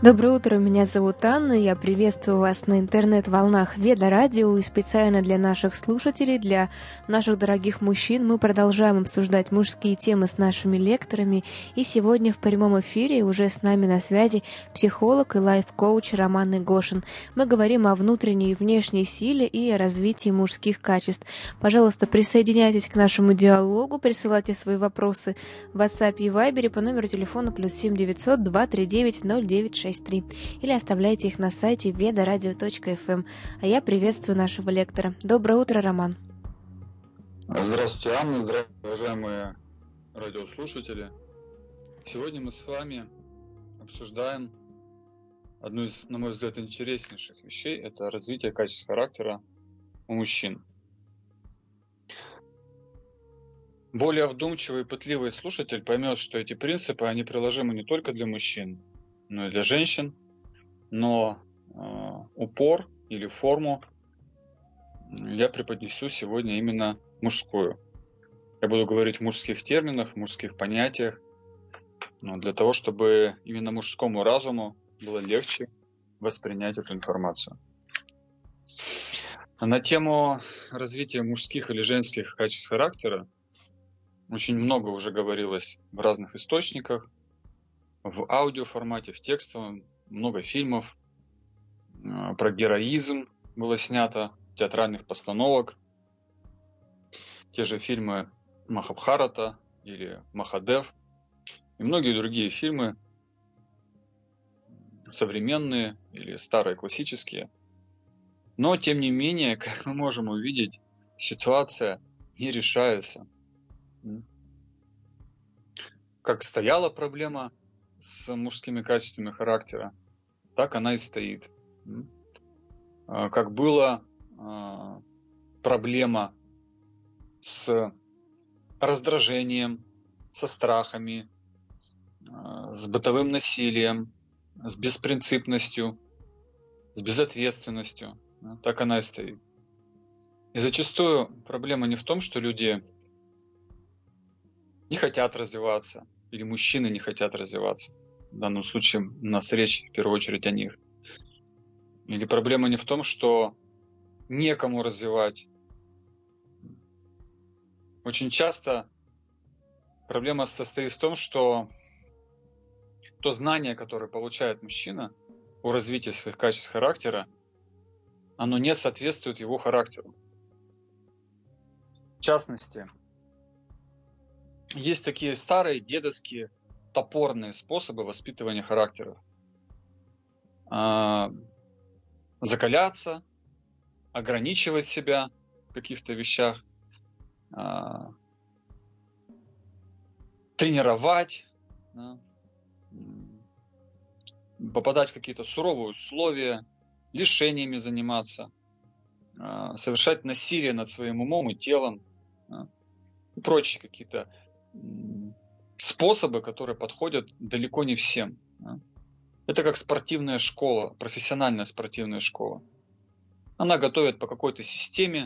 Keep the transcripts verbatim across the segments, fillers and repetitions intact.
Доброе утро, меня зовут Анна, я приветствую вас на интернет-волнах Веда Радио, и специально для наших слушателей, для наших дорогих мужчин мы продолжаем обсуждать мужские темы с нашими лекторами, и сегодня в прямом эфире уже с нами на связи психолог и лайф-коуч Роман Игошин. Мы говорим о внутренней и внешней силе и о развитии мужских качеств. Пожалуйста, присоединяйтесь к нашему диалогу, присылайте свои вопросы в WhatsApp и Viber по номеру телефона плюс семь девятьсот два три девять ноль девять шесть три или оставляйте их на сайте ведарадио точка эф эм. А я приветствую нашего лектора. Доброе утро, Роман. Здравствуйте, Анна. Здравствуйте, уважаемые радиослушатели. Сегодня мы с вами обсуждаем одну из, на мой взгляд, интереснейших вещей. Это развитие качеств характера у мужчин. Более вдумчивый и пытливый слушатель поймет, что эти принципы, они приложимы не только для мужчин, но и для женщин, но э, упор или форму я преподнесу сегодня именно мужскую. Я буду говорить в мужских терминах, в мужских понятиях, но для того, чтобы именно мужскому разуму было легче воспринять эту информацию. На тему развития мужских или женских качеств характера очень много уже говорилось в разных источниках, в аудиоформате, в текстовом, много фильмов про героизм было снято, театральных постановок. Те же фильмы Махабхарата или Махадев и многие другие фильмы, современные или старые классические. Но, тем не менее, как мы можем увидеть, ситуация не решается. Как стояла проблема с мужскими качествами характера, так она и стоит. Как была проблема с раздражением, со страхами, с бытовым насилием, с беспринципностью, с безответственностью, так она и стоит. И зачастую проблема не в том, что люди не хотят развиваться, или мужчины не хотят развиваться. В данном случае у нас речь в первую очередь о них. Или проблема не в том, что некому развивать. Очень часто проблема состоит в том, что то знание, которое получает мужчина о развитии своих качеств характера, оно не соответствует его характеру. В частности, есть такие старые дедовские топорные способы воспитывания характеров. Закаляться, ограничивать себя в каких-то вещах, тренировать, попадать в какие-то суровые условия, лишениями заниматься, совершать насилие над своим умом и телом и прочие какие-то способы, которые подходят далеко не всем. Это как спортивная школа, профессиональная спортивная школа. Она готовит по какой-то системе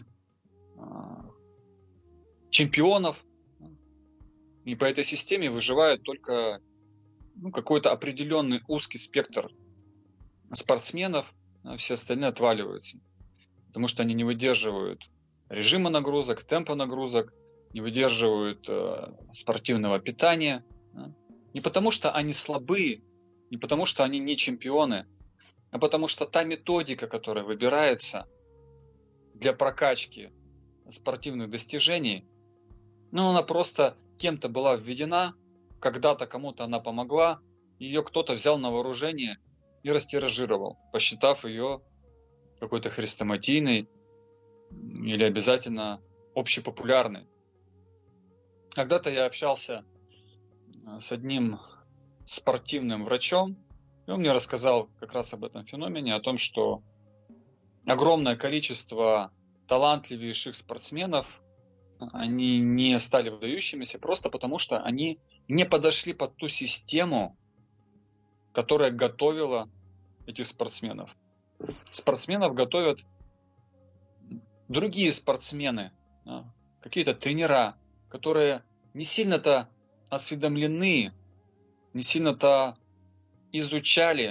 чемпионов, и по этой системе выживает только ну, какой-то определенный узкий спектр спортсменов, а все остальные отваливаются, потому что они не выдерживают режима нагрузок, темпа нагрузок, не выдерживают э, спортивного питания. Да? Не потому что они слабые, не потому что они не чемпионы, а потому что та методика, которая выбирается для прокачки спортивных достижений, ну, она просто кем-то была введена, когда-то кому-то она помогла, ее кто-то взял на вооружение и растиражировал, посчитав ее какой-то хрестоматийной или обязательно общепопулярной. Когда-то я общался с одним спортивным врачом, и он мне рассказал как раз об этом феномене, о том, что огромное количество талантливейших спортсменов, они не стали выдающимися просто потому, что они не подошли под ту систему, которая готовила этих спортсменов. Спортсменов готовят другие спортсмены, какие-то тренера, которые не сильно-то осведомлены, не сильно-то изучали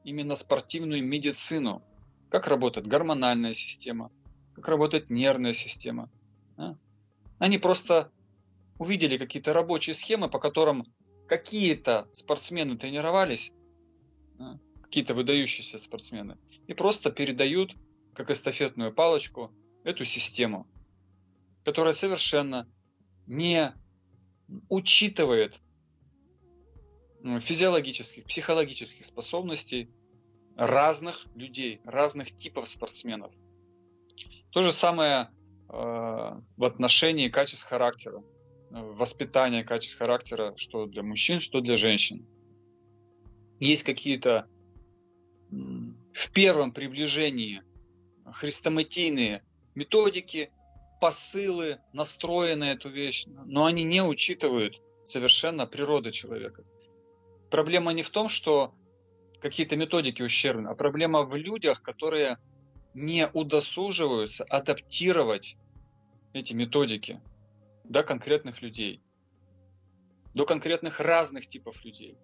именно спортивную медицину. Как работает гормональная система, как работает нервная система. Да? Они просто увидели какие-то рабочие схемы, по которым какие-то спортсмены тренировались, да? Какие-то выдающиеся спортсмены, и просто передают, как эстафетную палочку, эту систему, которая совершенно не учитывает физиологических, психологических способностей разных людей, разных типов спортсменов. То же самое э, в отношении качеств характера, воспитания качеств характера, что для мужчин, что для женщин. Есть какие-то м, в первом приближении хрестоматийные методики, посылы, настрои на эту вещь, но они не учитывают совершенно природы человека. Проблема не в том, что какие-то методики ущербны, а проблема в людях, которые не удосуживаются адаптировать эти методики до конкретных людей, до конкретных разных типов людей.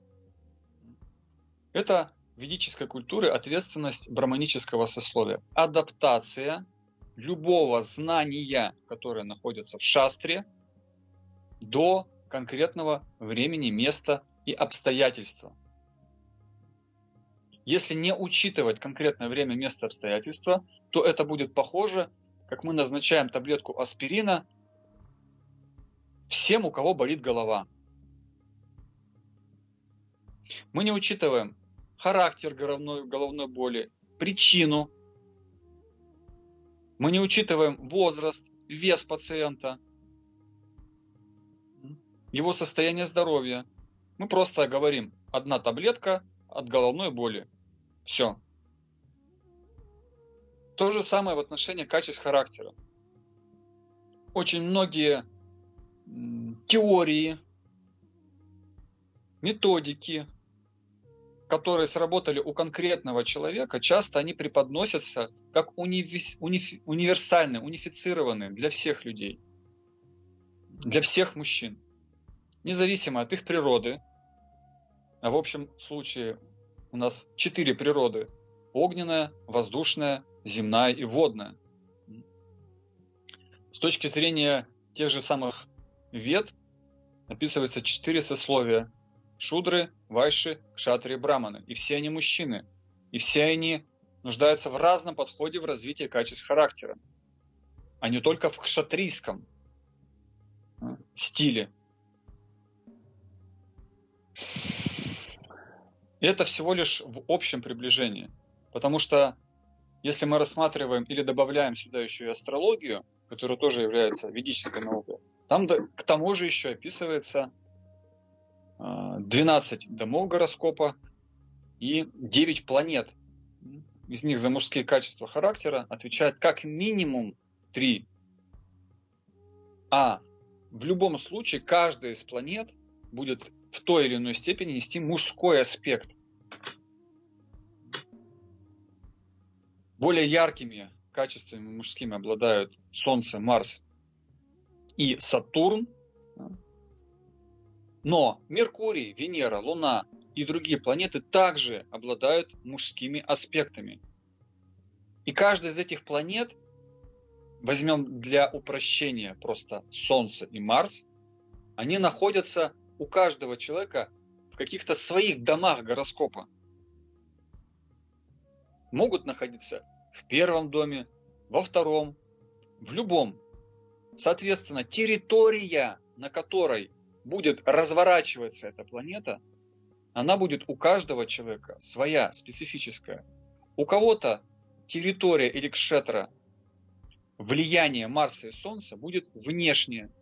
Это в ведической культуре ответственность брахманического сословия. Адаптация любого знания, которое находится в шастре, до конкретного времени, места и обстоятельства. Если не учитывать конкретное время, место, обстоятельства, то это будет похоже, как мы назначаем таблетку аспирина всем, у кого болит голова. Мы не учитываем характер головной, головной боли, причину. Мы не учитываем возраст, вес пациента, его состояние здоровья. Мы просто говорим: одна таблетка от головной боли. Все. То же самое в отношении качеств характера. Очень многие теории, методики, которые сработали у конкретного человека, часто они преподносятся как универс, унифи, универсальные, унифицированные для всех людей, для всех мужчин, независимо от их природы. А в общем случае у нас четыре природы: огненная, воздушная, земная и водная. С точки зрения тех же самых вед описывается четыре сословия: шудры, вайши, кшатрии, браманы. И все они мужчины. И все они нуждаются в разном подходе в развитии качеств характера, а не только в кшатрийском стиле. И это всего лишь в общем приближении. Потому что если мы рассматриваем или добавляем сюда еще и астрологию, которая тоже является ведической наукой, там к тому же еще описывается двенадцать домов гороскопа и девять планет. Из них за мужские качества характера отвечает как минимум три. А в любом случае каждая из планет будет в той или иной степени нести мужской аспект. Более яркими качествами мужскими обладают Солнце, Марс и Сатурн. Но Меркурий, Венера, Луна и другие планеты также обладают мужскими аспектами. И каждая из этих планет, возьмем для упрощения просто Солнце и Марс, они находятся у каждого человека в каких-то своих домах гороскопа. Могут находиться в первом доме, во втором, в любом. Соответственно, территория, на которой будет разворачиваться эта планета, она будет у каждого человека своя, специфическая. У кого-то территория или кшетра, влияние Марса и Солнца будет внешнее.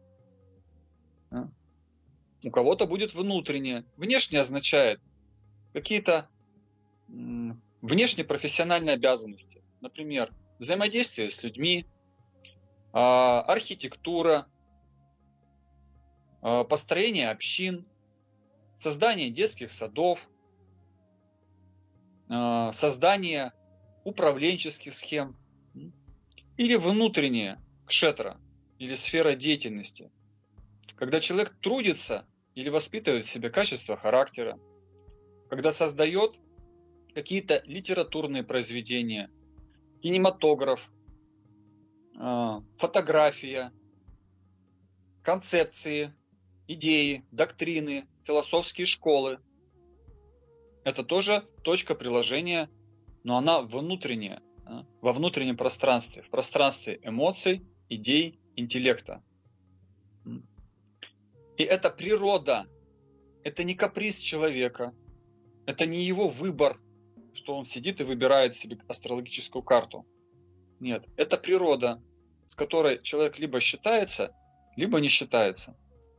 У кого-то будет внутреннее. Внешнее означает какие-то внешнепрофессиональные обязанности. Например, взаимодействие с людьми, архитектура, построение общин, создание детских садов, создание управленческих схем или внутренняя кшетра или сфера деятельности, когда человек трудится или воспитывает в себе качество характера, когда создает какие-то литературные произведения, кинематограф, фотография, концепции, идеи, доктрины, философские школы. Это тоже точка приложения, но она внутренняя, во внутреннем пространстве, в пространстве эмоций, идей, интеллекта. И это природа, это не каприз человека, это не его выбор, что он сидит и выбирает себе астрологическую карту. Нет, это природа, с которой человек либо считается, либо не считается.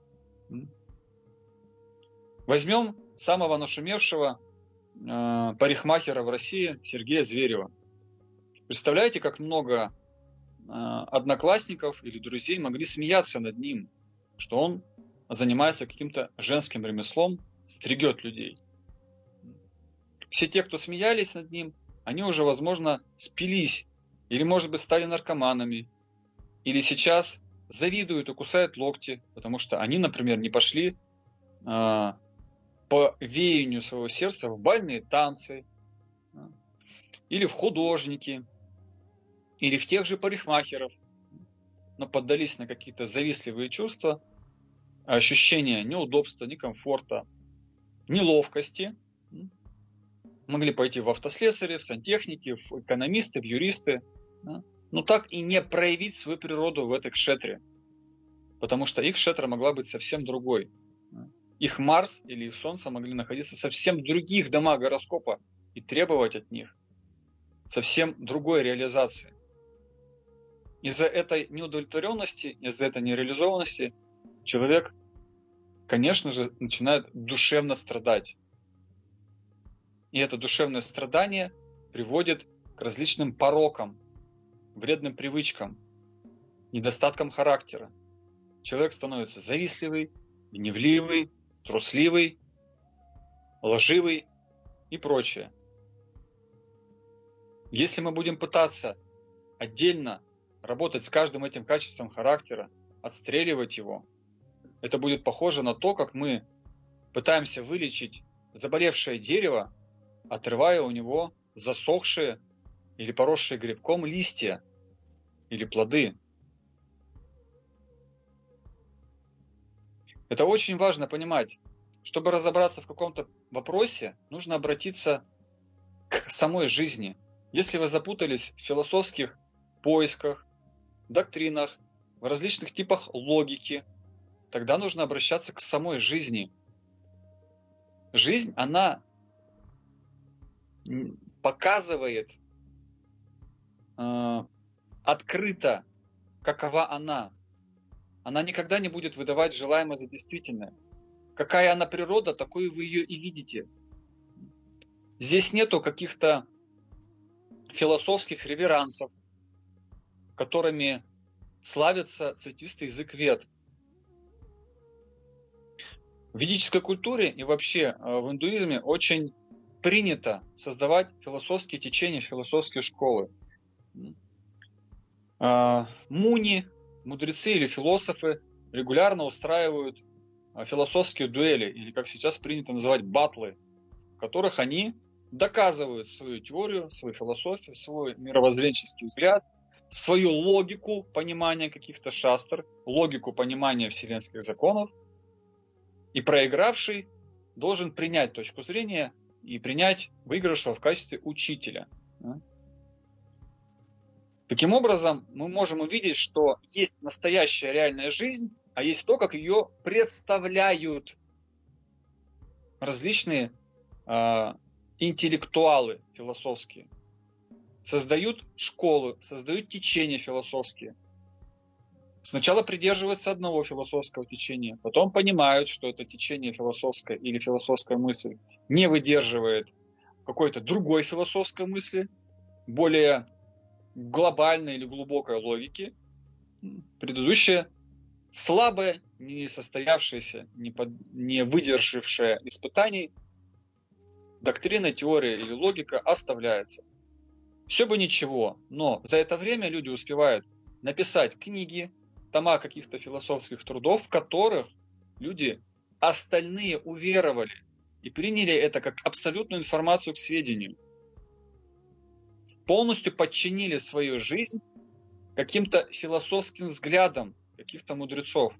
Возьмем самого нашумевшего э, парикмахера в России Сергея Зверева. Представляете, как много э, одноклассников или друзей могли смеяться над ним, что он занимается каким-то женским ремеслом, стригет людей. Все те, кто смеялись над ним, они уже, возможно, спились, или, может быть, стали наркоманами, или сейчас завидуют и кусают локти, потому что они, например, не пошли э, по веянию своего сердца в бальные танцы, э, или в художники, или в тех же парикмахеров, но поддались на какие-то завистливые чувства, ощущения неудобства, некомфорта, неловкости. Могли пойти в автослесари, в сантехники, в экономисты, в юристы, да? Но так и не проявить свою природу в этой кшетре, потому что их кшетра могла быть совсем другой. Их Марс или их Солнце могли находиться совсем в других домах гороскопа и требовать от них совсем другой реализации. Из-за этой неудовлетворенности, из-за этой нереализованности человек, конечно же, начинает душевно страдать. И это душевное страдание приводит к различным порокам, вредным привычкам, недостаткам характера. Человек становится завистливый, гневливый, трусливый, лживый и прочее. Если мы будем пытаться отдельно работать с каждым этим качеством характера, отстреливать его, это будет похоже на то, как мы пытаемся вылечить заболевшее дерево, отрывая у него засохшие или поросшие грибком листья или плоды. Это очень важно понимать. Чтобы разобраться в каком-то вопросе, нужно обратиться к самой жизни. Если вы запутались в философских поисках, доктринах, в различных типах логики, тогда нужно обращаться к самой жизни. Жизнь, она показывает э, открыто, какова она. Она никогда не будет выдавать желаемое за действительное. Какая она природа, такой вы ее и видите. Здесь нету каких-то философских реверансов, которыми славится цветистый язык Вед. В ведической культуре и вообще в индуизме очень принято создавать философские течения, философские школы. Муни, мудрецы или философы регулярно устраивают философские дуэли, или как сейчас принято называть батлы, в которых они доказывают свою теорию, свою философию, свой мировоззренческий взгляд, свою логику понимания каких-то шастр, логику понимания вселенских законов. И проигравший должен принять точку зрения и принять выигравшего в качестве учителя. Таким образом, мы можем увидеть, что есть настоящая реальная жизнь, а есть то, как ее представляют различные э, интеллектуалы философские. Создают школы, создают течения философские. Сначала придерживаются одного философского течения, потом понимают, что это течение философское или философская мысль не выдерживает какой-то другой философской мысли, более глобальной или глубокой логики. Предыдущая слабая, не состоявшаяся, не, под, не выдержавшая испытаний доктрина, теория или логика оставляется. Все бы ничего, но за это время люди успевают написать книги, тома каких-то философских трудов, в которых люди остальные уверовали и приняли это как абсолютную информацию к сведению. полностью подчинили свою жизнь каким-то философским взглядам каких-то мудрецов.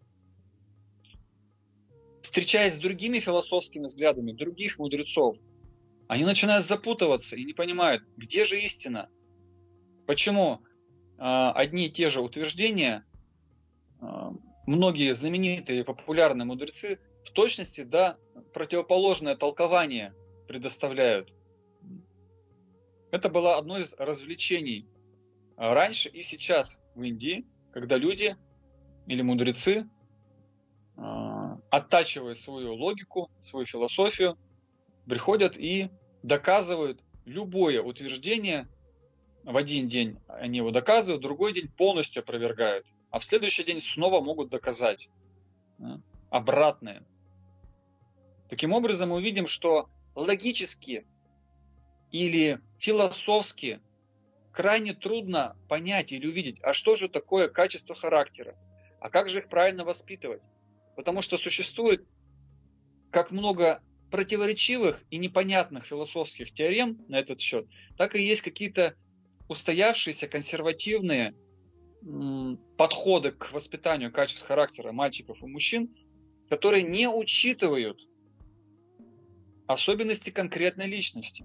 Встречаясь с другими философскими взглядами других мудрецов, они начинают запутываться и не понимают, где же истина. Почему э, одни и те же утверждения э, многие знаменитые и популярные мудрецы в точности да, противоположное толкование предоставляют. Это было одно из развлечений раньше и сейчас в Индии, когда люди или мудрецы, э, оттачивая свою логику, свою философию, приходят и доказывают любое утверждение. В один день они его доказывают, в другой день полностью опровергают, а в следующий день снова могут доказать да, обратное. Таким образом, мы увидим, что логически или философски крайне трудно понять или увидеть, а что же такое качество характера, а как же их правильно воспитывать. Потому что существует как много противоречивых и непонятных философских теорем на этот счет, так и есть какие-то устоявшиеся консервативные м, подходы к воспитанию качеств характера мальчиков и мужчин, которые не учитывают особенности конкретной личности.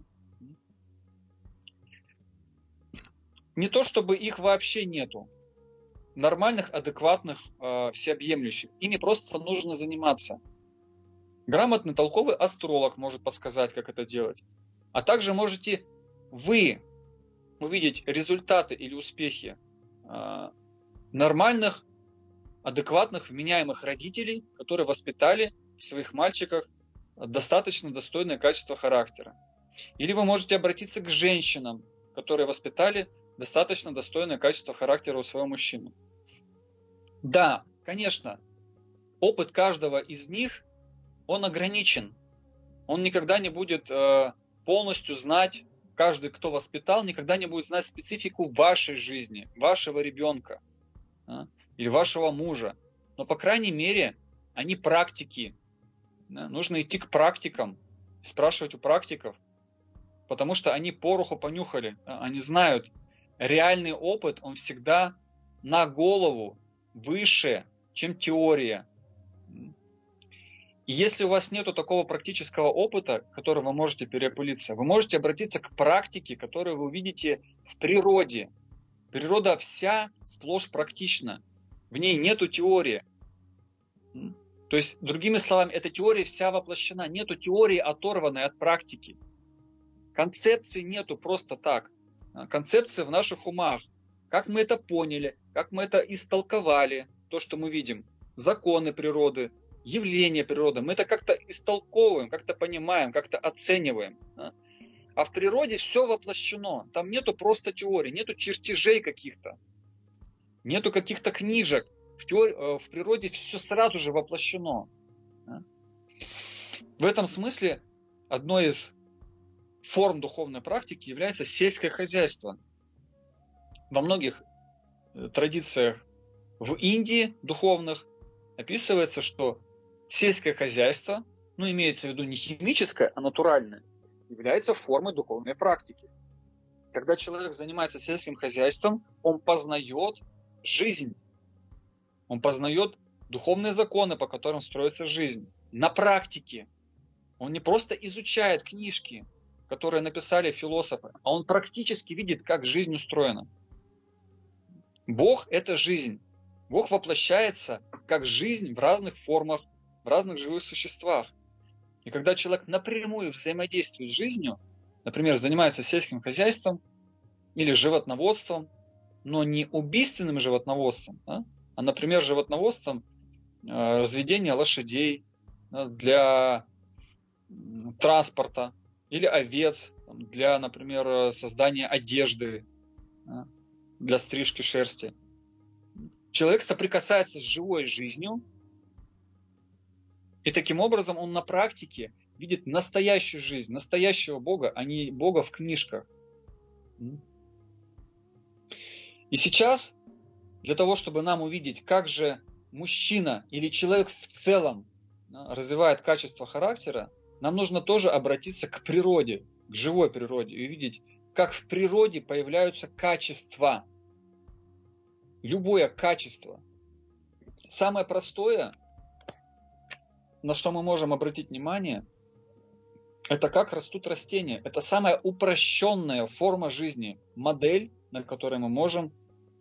Не то чтобы их вообще нету, нормальных, адекватных, э, всеобъемлющих. Ими просто нужно заниматься. Грамотный, толковый астролог может подсказать, как это делать. А также можете вы увидеть результаты или успехи э, нормальных, адекватных, вменяемых родителей, которые воспитали в своих мальчиках достаточно достойное качество характера. Или вы можете обратиться к женщинам, которые воспитали достаточно достойное качество характера у своего мужчины. Да, конечно, опыт каждого из них, он ограничен. Он никогда не будет э, полностью знать, каждый, кто воспитал, никогда не будет знать специфику вашей жизни, вашего ребенка да, или вашего мужа. Но, по крайней мере, они практики. Да, нужно идти к практикам, спрашивать у практиков, потому что они пороху понюхали, да, они знают, реальный опыт, он всегда на голову выше, чем теория. И если у вас нет такого практического опыта, который вы можете переопылиться, вы можете обратиться к практике, которую вы увидите в природе. Природа вся сплошь практична. В ней нету теории. То есть, другими словами, эта теория вся воплощена. Нету теории, оторванной от практики. Концепции нету просто так. Концепции в наших умах. Как мы это поняли, как мы это истолковали, то, что мы видим. Законы природы, явления природы. Мы это как-то истолковываем, как-то понимаем, как-то оцениваем. А в природе все воплощено. Там нету просто теории, нету чертежей каких-то. Нету каких-то книжек. В, теории, в природе все сразу же воплощено. В этом смысле одной из форм духовной практики является сельское хозяйство. Во многих традициях в Индии духовных описывается, что сельское хозяйство, ну имеется в виду не химическое, а натуральное, является формой духовной практики. Когда человек занимается сельским хозяйством, он познает жизнь. Он познает духовные законы, по которым строится жизнь. На практике. Он не просто изучает книжки, которые написали философы, а он практически видит, как жизнь устроена. Бог – это жизнь. Бог воплощается как жизнь в разных формах, в разных живых существах. И когда человек напрямую взаимодействует с жизнью, например, занимается сельским хозяйством или животноводством, но не убийственным животноводством, да, а, например, животноводством э, разведения лошадей да, для транспорта или овец для, например, создания одежды, да, для стрижки шерсти. Человек соприкасается с живой жизнью, и таким образом он на практике видит настоящую жизнь, настоящего Бога, а не Бога в книжках. И сейчас, для того, чтобы нам увидеть, как же мужчина или человек в целом развивает качество характера, нам нужно тоже обратиться к природе, к живой природе и увидеть, как в природе появляются качества. Любое качество. Самое простое, на что мы можем обратить внимание, это как растут растения. Это самая упрощенная форма жизни, модель, на которой мы можем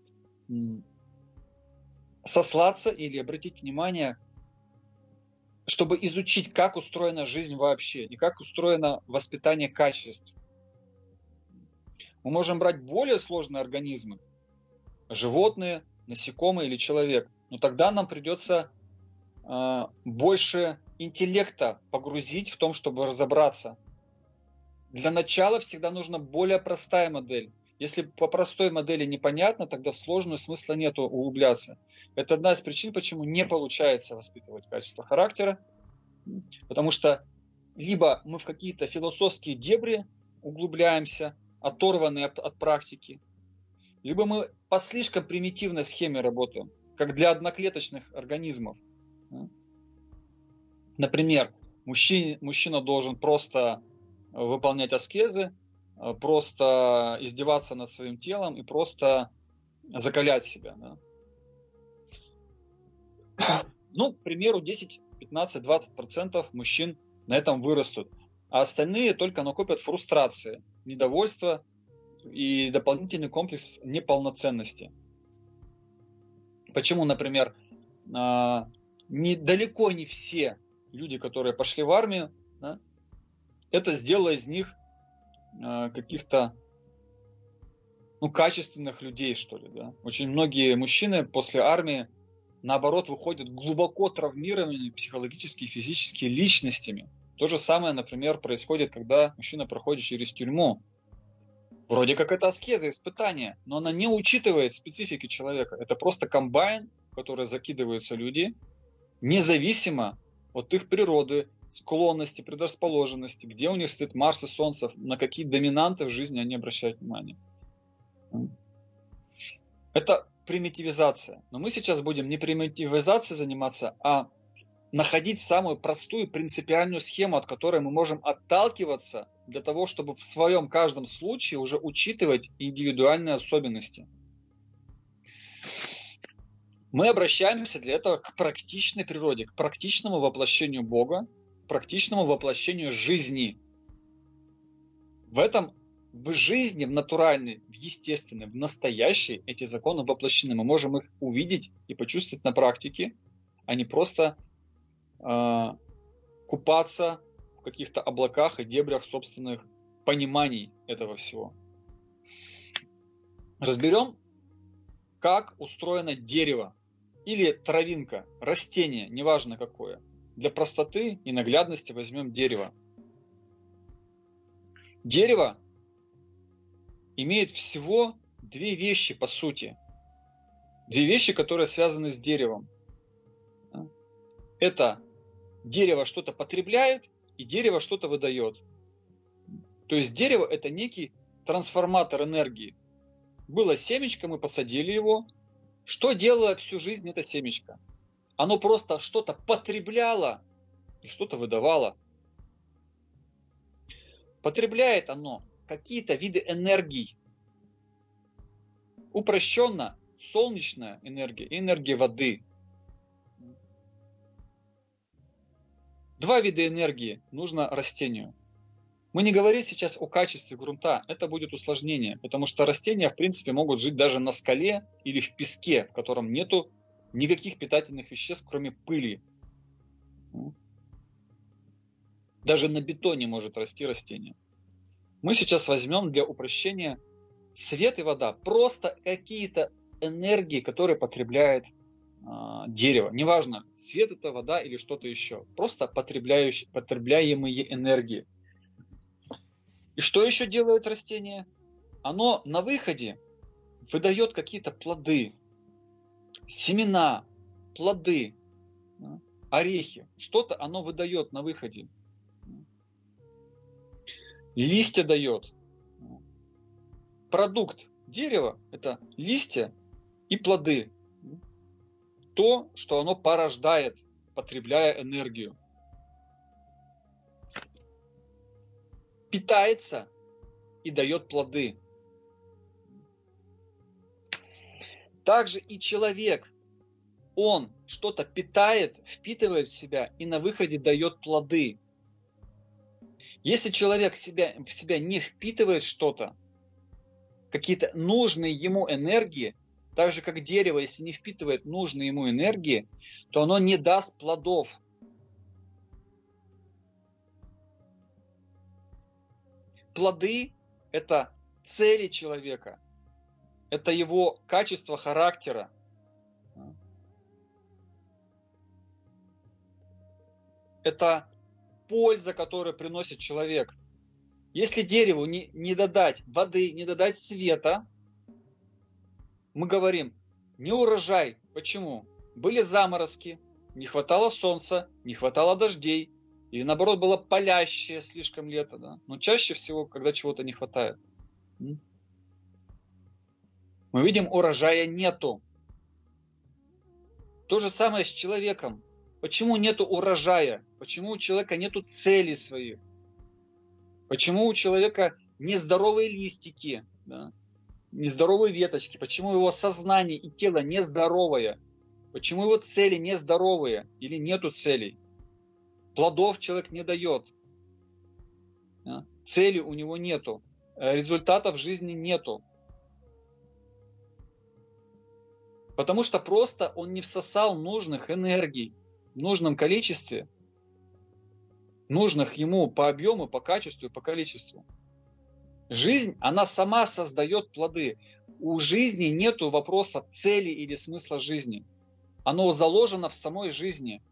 сослаться или обратить внимание, чтобы изучить, как устроена жизнь вообще и как устроено воспитание качеств. Мы можем брать более сложные организмы, животные, насекомые или человек, но тогда нам придется э, больше интеллекта погрузить в том, чтобы разобраться. Для начала всегда нужна более простая модель. Если по простой модели непонятно, тогда в сложную смысла нету углубляться. Это одна из причин, почему не получается воспитывать качество характера. Потому что либо мы в какие-то философские дебри углубляемся, оторванные от, от практики, либо мы по слишком примитивной схеме работаем, как для одноклеточных организмов. Например, мужчина, мужчина должен просто выполнять аскезы, просто издеваться над своим телом и просто закалять себя. Да? Ну, к примеру, десять, пятнадцать, двадцать процентов мужчин на этом вырастут, а остальные только накопят фрустрации, недовольство и дополнительный комплекс неполноценности. Почему, например, не, далеко не все люди, которые пошли в армию, да, это сделало из них каких-то ну, качественных людей, что ли. Да? Очень многие мужчины после армии, наоборот, выходят глубоко травмированными психологически и физически личностями. То же самое, например, происходит, когда мужчина проходит через тюрьму. Вроде как это аскеза, испытание, но она не учитывает специфики человека. Это просто комбайн, в который закидываются люди, независимо от их природы, склонности, предрасположенности, где у них стоит Марс и Солнце, на какие доминанты в жизни они обращают внимание. Это примитивизация. Но мы сейчас будем не примитивизацией заниматься, а находить самую простую принципиальную схему, от которой мы можем отталкиваться для того, чтобы в своем каждом случае уже учитывать индивидуальные особенности. Мы обращаемся для этого к практичной природе, к практичному воплощению Бога, к практичному воплощению жизни. В этом, в жизни, в натуральной, в естественной, в настоящей эти законы воплощены. Мы можем их увидеть и почувствовать на практике, а не просто э, купаться в каких-то облаках и дебрях собственных пониманий этого всего. Разберем, как устроено дерево или травинка, растение, неважно какое. Для простоты и наглядности возьмем дерево. Дерево имеет всего две вещи по сути. Две вещи, которые связаны с деревом. Это дерево что-то потребляет и дерево что-то выдает. То есть дерево это некий трансформатор энергии. Было семечко, мы посадили его. Что делало всю жизнь это семечко? Оно просто что-то потребляло и что-то выдавало. Потребляет оно какие-то виды энергий. Упрощенно солнечная энергия и энергия воды. Два вида энергии нужно растению. Мы не говорим сейчас о качестве грунта, это будет усложнение, потому что растения в принципе могут жить даже на скале или в песке, в котором нету никаких питательных веществ, кроме пыли. Даже на бетоне может расти растение. Мы сейчас возьмем для упрощения свет и вода, просто какие-то энергии, которые потребляет э, дерево. Неважно, свет это вода или что-то еще, просто потребляемые энергии. И что еще делает растение? Оно на выходе выдает какие-то плоды, семена, плоды, орехи. Что-то оно выдает на выходе. Листья дает. Продукт дерева – это листья и плоды. То, что оно порождает, потребляя энергию. Питается и дает плоды. Также и человек, он что-то питает, впитывает в себя и на выходе дает плоды. Если человек в себя, в себя не впитывает что-то, какие-то нужные ему энергии, так же как дерево, если не впитывает нужные ему энергии, то оно не даст плодов. Плоды – это цели человека, это его качество характера. Это польза, которую приносит человек. Если дереву не, не додать воды, не додать света, мы говорим, не урожай. Почему? Были заморозки, не хватало солнца, не хватало дождей, или наоборот было палящее слишком лето. Да? Но чаще всего, когда чего-то не хватает. Мы видим, урожая нету. То же самое с человеком. Почему нету урожая? Почему у человека нету цели своих? Почему у человека нездоровые листики, да? Нездоровые веточки? Почему его сознание и тело нездоровое? Почему его цели нездоровые или нету целей? Плодов человек не дает. Да? Цели у него нету. Результатов в жизни нету. Потому что просто он не всосал нужных энергий в нужном количестве, нужных ему по объему, по качеству и по количеству. Жизнь, она сама создает плоды. У жизни нету вопроса цели или смысла жизни. Оно заложено в самой жизни.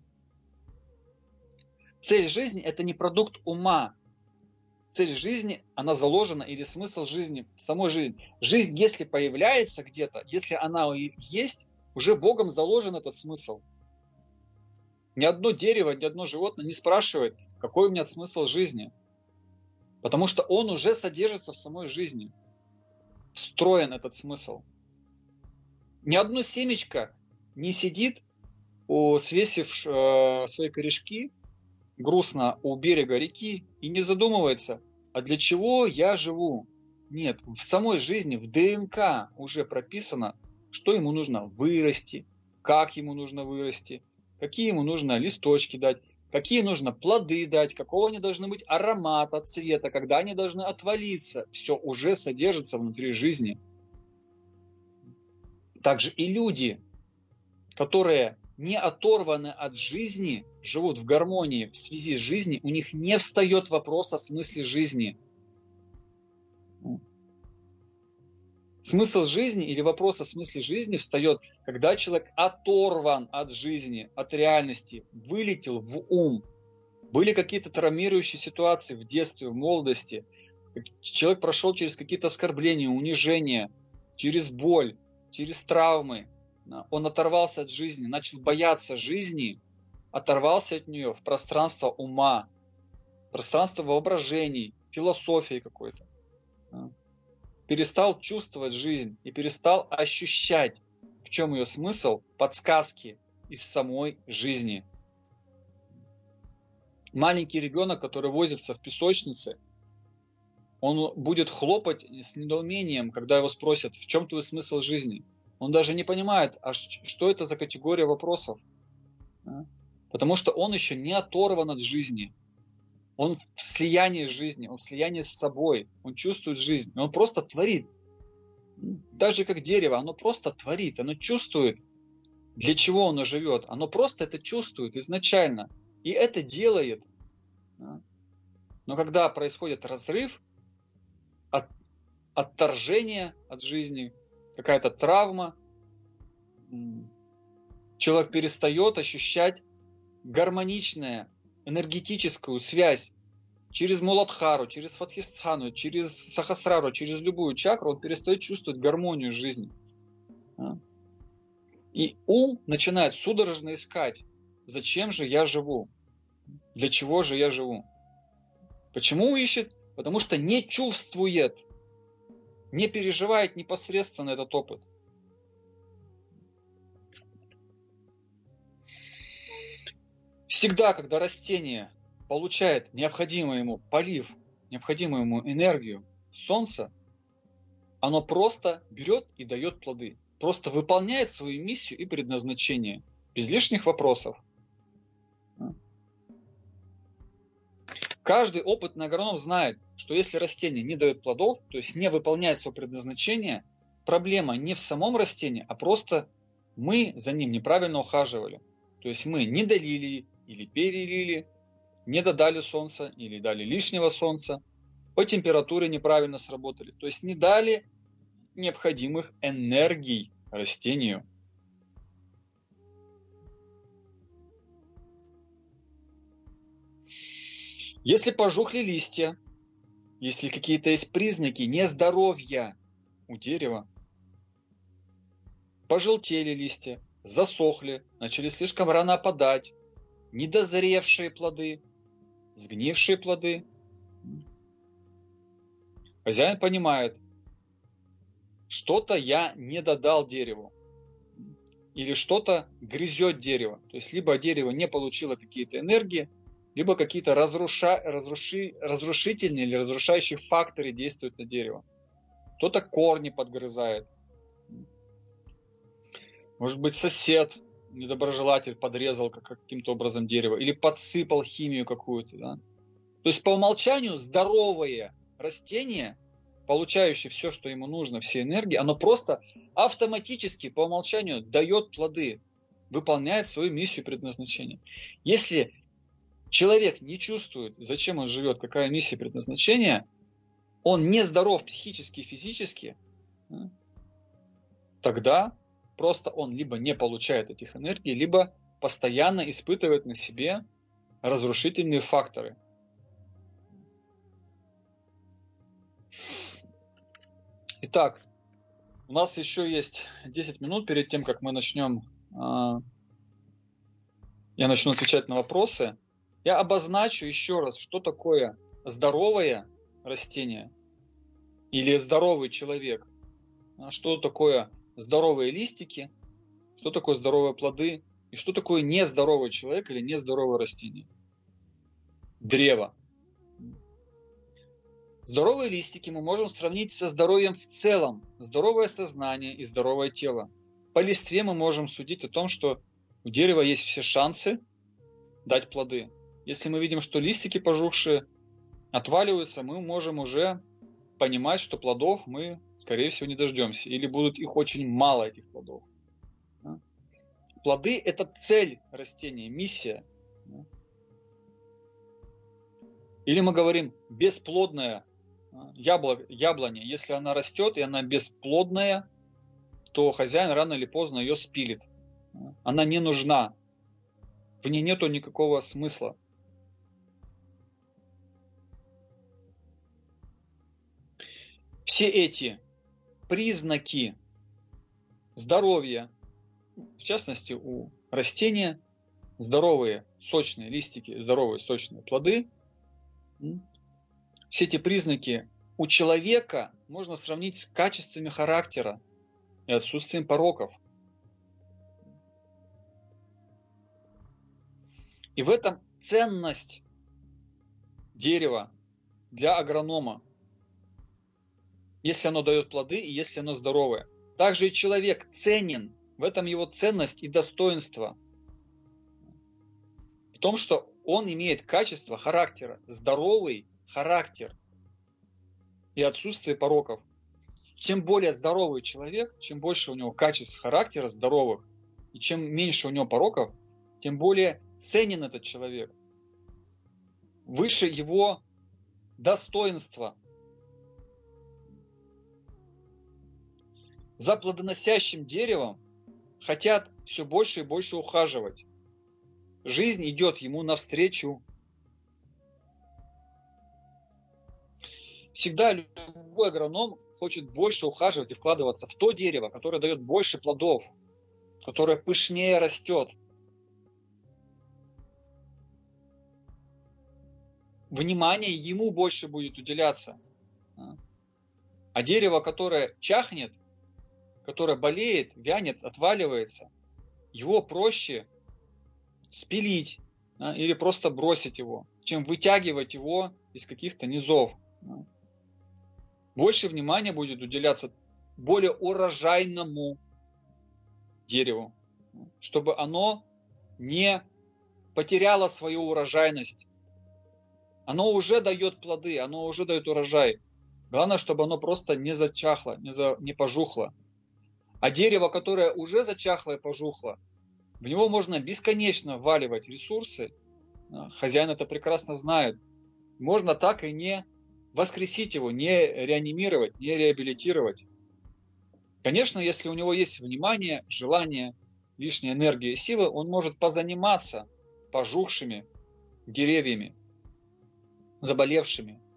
Цель жизни – это не продукт ума. Цель жизни, она заложена, или смысл жизни в самой жизни. Жизнь, если появляется где-то, если она есть, уже Богом заложен этот смысл. Ни одно дерево, ни одно животное не спрашивает, какой у меня смысл жизни. Потому что он уже содержится в самой жизни. Встроен этот смысл. Ни одно семечко не сидит, свесив свои корешки, грустно у берега реки и не задумывается, а для чего я живу? Нет, в самой жизни, в ДНК уже прописано, что ему нужно вырасти, как ему нужно вырасти, какие ему нужно листочки дать, какие нужно плоды дать, какого они должны быть аромата, цвета, когда они должны отвалиться. Все уже содержится внутри жизни. Также и люди, которые не оторваны от жизни, живут в гармонии в связи с жизнью, у них не встает вопрос о смысле жизни. Смысл жизни или вопрос о смысле жизни встает, когда человек оторван от жизни, от реальности, вылетел в ум. Были какие-то травмирующие ситуации в детстве, в молодости. Человек прошел через какие-то оскорбления, унижения, через боль, через травмы. Он оторвался от жизни, начал бояться жизни, оторвался от нее в пространство ума, пространство воображений, философии какой-то. Перестал чувствовать жизнь и перестал ощущать, в чем ее смысл, подсказки из самой жизни. Маленький ребенок, который возится в песочнице, он будет хлопать с недоумением, когда его спросят, в чем твой смысл жизни. Он даже не понимает, а что это за категория вопросов. Потому что он еще не оторван от жизни. Он в слиянии с жизнью, он в слиянии с собой. Он чувствует жизнь, он просто творит. Так же, как дерево, оно просто творит, оно чувствует, для чего оно живет. Оно просто это чувствует изначально. И это делает. Но когда происходит разрыв, от, отторжение от жизни, какая-то травма, человек перестает ощущать гармоничную энергетическую связь через Муладхару, через Фатхистхану, через Сахасрару, через любую чакру, он перестает чувствовать гармонию жизни. И ум начинает судорожно искать, зачем же я живу, для чего же я живу. Почему ищет? Потому что не чувствует, не переживает непосредственно этот опыт. Всегда, когда растение получает необходимый ему полив, необходимую ему энергию, солнца, оно просто берет и дает плоды. Просто выполняет свою миссию и предназначение. Без лишних вопросов. Каждый опытный агроном знает, что если растение не дает плодов, то есть не выполняет свое предназначение, проблема не в самом растении, а просто мы за ним неправильно ухаживали. То есть мы не долили или перелили, не додали солнца или дали лишнего солнца, по температуре неправильно сработали. То есть не дали необходимых энергий растению. Если пожухли листья, если какие-то есть признаки нездоровья у дерева, пожелтели листья, засохли, начали слишком рано опадать, недозревшие плоды, сгнившие плоды, хозяин понимает, что-то я не додал дереву, или что-то грызет дерево. То есть либо дерево не получило какие-то энергии, либо какие-то разруша... разруши... разрушительные или разрушающие факторы действуют на дерево. Кто-то корни подгрызает. Может быть, сосед, недоброжелатель, подрезал каким-то образом дерево или подсыпал химию какую-то. Да? То есть по умолчанию здоровое растение, получающее все, что ему нужно, все энергии, оно просто автоматически по умолчанию дает плоды, выполняет свою миссию и предназначение. Если человек не чувствует, зачем он живет, какая миссия и предназначение, он не здоров психически и физически, тогда просто он либо не получает этих энергий, либо постоянно испытывает на себе разрушительные факторы. Итак, у нас еще есть десять минут перед тем, как мы начнем, я начну отвечать на вопросы. Я обозначу еще раз, что такое здоровое растение или здоровый человек, что такое здоровые листики, что такое здоровые плоды и что такое нездоровый человек или нездоровое растение. Древо. Здоровые листики мы можем сравнить со здоровьем в целом. Здоровое сознание и здоровое тело. По листве мы можем судить о том, что у дерева есть все шансы дать плоды. Если мы видим, что листики пожухшие отваливаются, мы можем уже понимать, что плодов мы, скорее всего, не дождемся. Или будут их очень мало, этих плодов. Плоды – это цель растения, миссия. Или мы говорим бесплодная яблоня. Если она растет и она бесплодная, то хозяин рано или поздно ее спилит. Она не нужна. В ней нету никакого смысла. Все эти признаки здоровья, в частности у растения, здоровые сочные листики, здоровые сочные плоды, все эти признаки у человека можно сравнить с качествами характера и отсутствием пороков. И в этом ценность дерева для агронома, если оно дает плоды и если оно здоровое. Также и человек ценен, в этом его ценность и достоинство. В том, что он имеет качество характера, здоровый характер и отсутствие пороков. Чем более здоровый человек, чем больше у него качеств характера здоровых, и чем меньше у него пороков, тем более ценен этот человек. Выше его достоинства. За плодоносящим деревом хотят все больше и больше ухаживать. Жизнь идет ему навстречу. Всегда любой агроном хочет больше ухаживать и вкладываться в то дерево, которое дает больше плодов, которое пышнее растет. Внимание ему больше будет уделяться. А дерево, которое чахнет, которое болеет, вянет, отваливается, его проще спилить, да, или просто бросить его, чем вытягивать его из каких-то низов. Да. больше внимания будет уделяться более урожайному дереву, чтобы оно не потеряло свою урожайность. Оно уже дает плоды, оно уже дает урожай. Главное, чтобы оно просто не зачахло, не, за, не пожухло. А дерево, которое уже зачахло и пожухло, в него можно бесконечно вваливать ресурсы. Хозяин это прекрасно знает. Можно так и не воскресить его, не реанимировать, не реабилитировать. Конечно, если у него есть внимание, желание, лишняя энергия и силы, он может позаниматься пожухшими деревьями, заболевшими.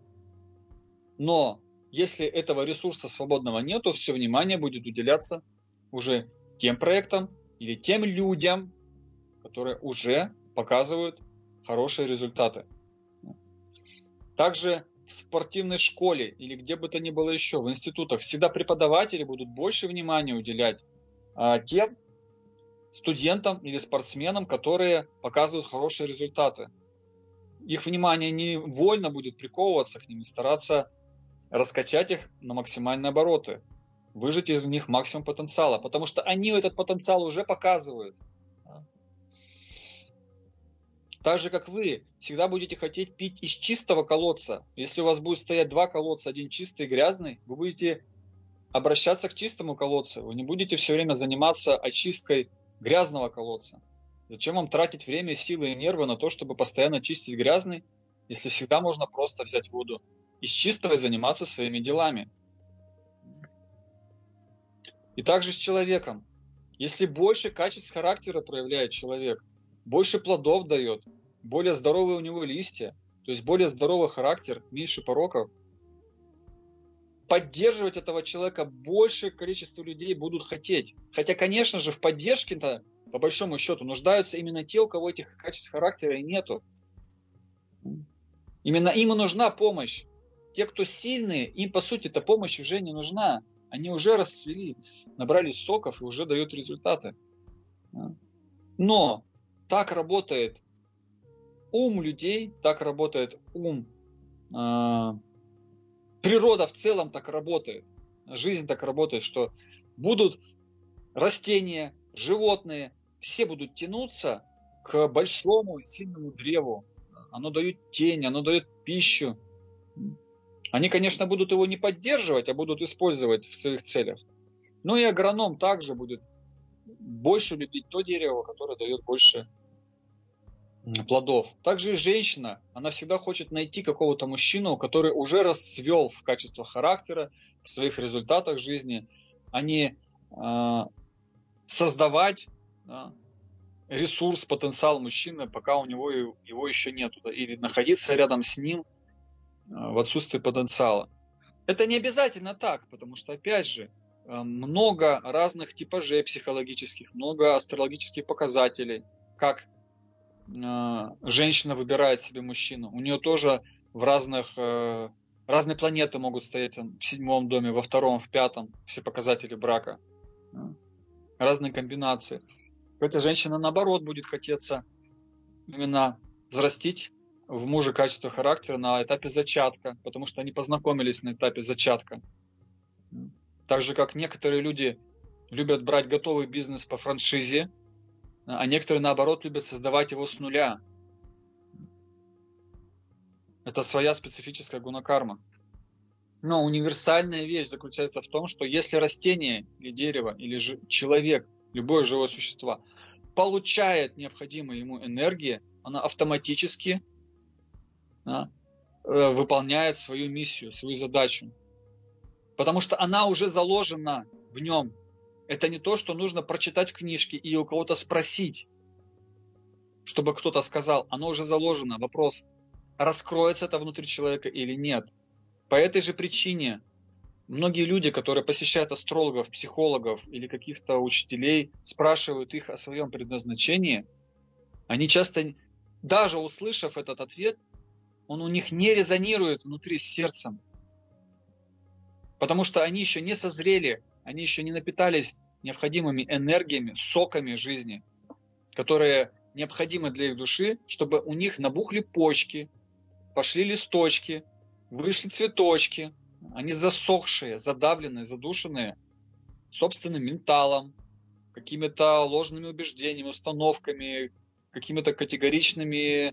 Но если этого ресурса свободного нет, то все внимание будет уделяться уже тем проектам или тем людям, которые уже показывают хорошие результаты. Также в спортивной школе или где бы то ни было еще, в институтах, всегда преподаватели будут больше внимания уделять а, тем студентам или спортсменам, которые показывают хорошие результаты. Их внимание невольно будет приковываться к ним и стараться раскачать их на максимальные обороты, выжать из них максимум потенциала, потому что они этот потенциал уже показывают. Так же, как вы всегда будете хотеть пить из чистого колодца. Если у вас будет стоять два колодца, один чистый и грязный, вы будете обращаться к чистому колодцу. Вы не будете все время заниматься очисткой грязного колодца. Зачем вам тратить время, силы и нервы на то, чтобы постоянно чистить грязный, если всегда можно просто взять воду из чистого и заниматься своими делами? И также с человеком. Если больше качеств характера проявляет человек, больше плодов дает, более здоровые у него листья, то есть более здоровый характер, меньше пороков, поддерживать этого человека большее количество людей будут хотеть. Хотя, конечно же, в поддержке-то, по большому счету, нуждаются именно те, у кого этих качеств характера и нету. Именно им и нужна помощь. Те, кто сильные, им, по сути, эта помощь уже не нужна. Они уже расцвели, набрались соков и уже дают результаты. Но так работает ум людей, так работает ум, э, природа в целом так работает, жизнь так работает, что будут растения, животные, все будут тянуться к большому сильному древу. Оно дает тень, оно дает пищу. Они, конечно, будут его не поддерживать, а будут использовать в своих целях. Но и агроном также будет больше любить то дерево, которое дает больше плодов. Также и женщина, она всегда хочет найти какого-то мужчину, который уже расцвел в качествах характера, в своих результатах жизни, а не э, создавать да, ресурс, потенциал мужчины, пока у него его еще нету, да, или находиться рядом с ним э, в отсутствии потенциала. Это не обязательно так, потому что, опять же, э, много разных типажей психологических, много астрологических показателей, как женщина выбирает себе мужчину. У нее тоже в разных, разные планеты могут стоять в седьмом доме, во втором, в пятом, все показатели брака. Разные комбинации. Эта женщина, наоборот, будет хотеться именно взрастить в муже качество характера на этапе зачатка, потому что они познакомились на этапе зачатка. Так же, как некоторые люди любят брать готовый бизнес по франшизе, а некоторые, наоборот, любят создавать его с нуля. Это своя специфическая гунакарма. Но универсальная вещь заключается в том, что если растение или дерево, или же человек, любое живое существо, получает необходимую ему энергию, она автоматически да, выполняет свою миссию, свою задачу. Потому что она уже заложена в нем. Это не то, что нужно прочитать в книжке или у кого-то спросить, чтобы кто-то сказал. Оно уже заложено. Вопрос, раскроется это внутри человека или нет. По этой же причине многие люди, которые посещают астрологов, психологов или каких-то учителей, спрашивают их о своем предназначении, они часто, даже услышав этот ответ, он у них не резонирует внутри с сердцем. Потому что они еще не созрели, они еще не напитались необходимыми энергиями, соками жизни, которые необходимы для их души, чтобы у них набухли почки, пошли листочки, вышли цветочки, Они засохшие, задавленные, задушенные собственным менталом, какими-то ложными убеждениями, установками, какими-то категоричными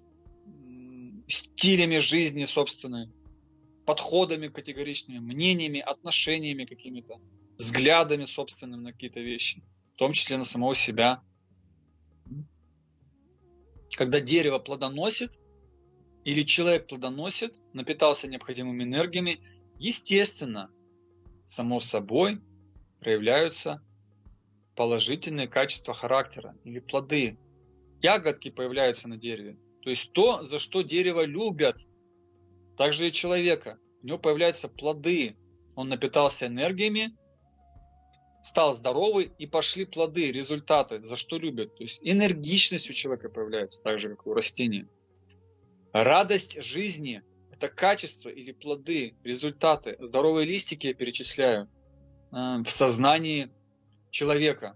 стилями жизни собственной, подходами категоричными, мнениями, отношениями какими-то, взглядами собственными на какие-то вещи, в том числе на самого себя. Когда дерево плодоносит, или человек плодоносит, напитался необходимыми энергиями, естественно, само собой проявляются положительные качества характера или плоды. Ягодки появляются на дереве. То есть то, за что дерево любят. Также и человека. У него появляются плоды. Он напитался энергиями, стал здоровый, и пошли плоды, результаты, за что любят. То есть энергичность у человека появляется, так же, как у растения. Радость жизни – это качество или плоды, результаты. Здоровые листики я перечисляю в сознании человека.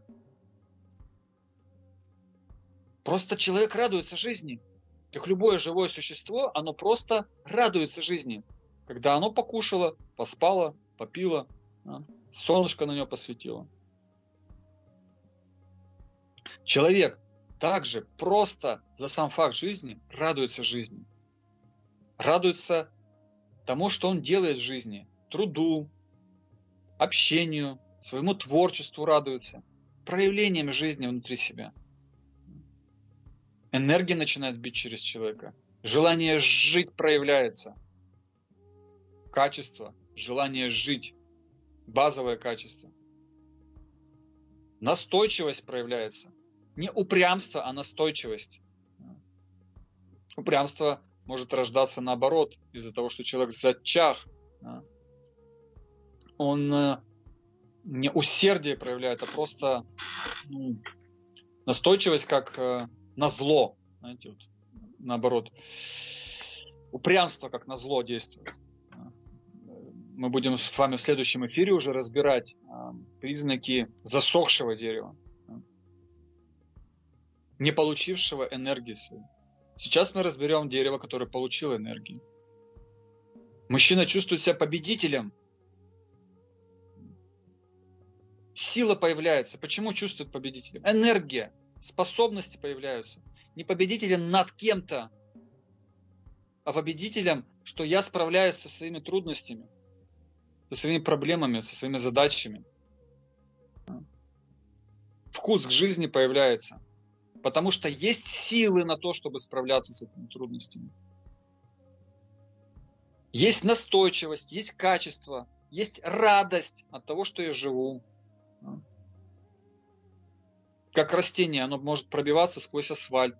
Просто человек радуется жизни. Как любое живое существо, оно просто радуется жизни. Когда оно покушало, поспало, попило, солнышко на него посветило. Человек также просто за сам факт жизни радуется жизни. Радуется тому, что он делает в жизни, труду, общению, своему творчеству радуется, проявлением жизни внутри себя. Энергия начинает бить через человека. Желание жить проявляется. Качество, желание жить. Базовое качество. Настойчивость проявляется. Не упрямство, а настойчивость. Упрямство может рождаться наоборот, из-за того, что человек зачах. Он не усердие проявляет, а просто ну, настойчивость как назло. Знаете, вот, наоборот. Упрямство как назло действует. Мы будем с вами в следующем эфире уже разбирать признаки засохшего дерева, не получившего энергии своей. Сейчас мы разберем дерево, которое получило энергию. Мужчина чувствует себя победителем. Сила появляется. Почему чувствует победителем? Энергия, способности появляются. Не победителем над кем-то, а победителем, что я справляюсь со своими трудностями, со своими проблемами, со своими задачами. Вкус к жизни появляется. Потому что есть силы на то, чтобы справляться с этими трудностями. Есть настойчивость, есть качество, есть радость от того, что я живу. Как растение, оно может пробиваться сквозь асфальт,